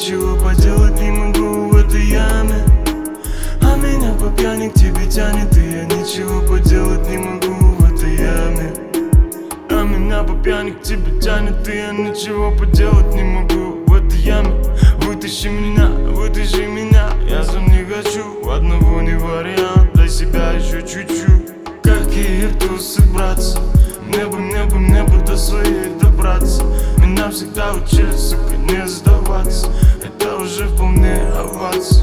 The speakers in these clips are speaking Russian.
ничего поделать не могу в этой яме. А меня по пьяни к тебе тянет, и я ничего поделать не могу в этой яме. А меня по пьяни к тебе тянет, и я ничего поделать не могу в этой яме. Вытащи меня, я сам не хочу, одного не вариант, для себя еще чуть-чуть. Какие тусы, братцы, мне бы до своей добраться. Меня всегда учили, сука, не сдаваться. Это уже вполне овации,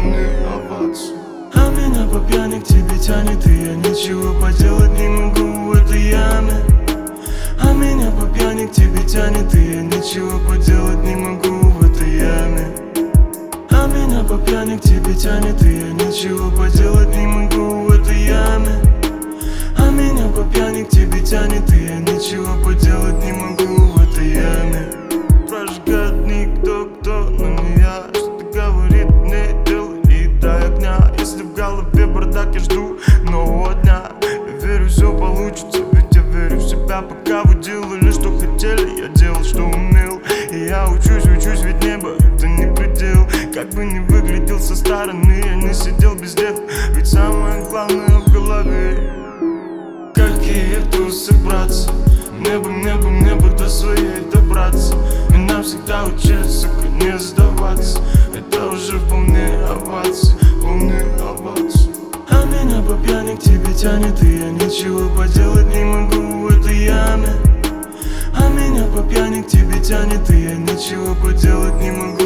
А меня по пьяни к тебе тянет, и я ничего поделать не могу в этой яме. А меня по пьяни к тебе тянет, и я ничего поделать не могу в этой яме. А меня по пьяни к тебе тянет, и я ничего поделать не могу в этой яме. А меня по пьяни к тебе тянет, и я ничего поделать не могу в этой яме. Прожигает никто, но не я. Что-то говорит мне, делай и дай огня. Если в голове бардак, я жду нового дня. Я верю, все получится, ведь я верю в себя. Пока вы делали, что хотели, я делал, что умел. И я учусь, ведь небо это не предел. Как бы ни выглядел со стороны, я не сидел без дел. Ведь самое главное в голове. Какие тусы, братцы, мне бы до своей добраться. Меня всегда учили, сука, не сдаваться. Это уже вполне овации, А меня по пьяни к тебе тянет, и я ничего поделать не могу в этой яме. А меня по пьяни к тебе тянет, и я ничего поделать не могу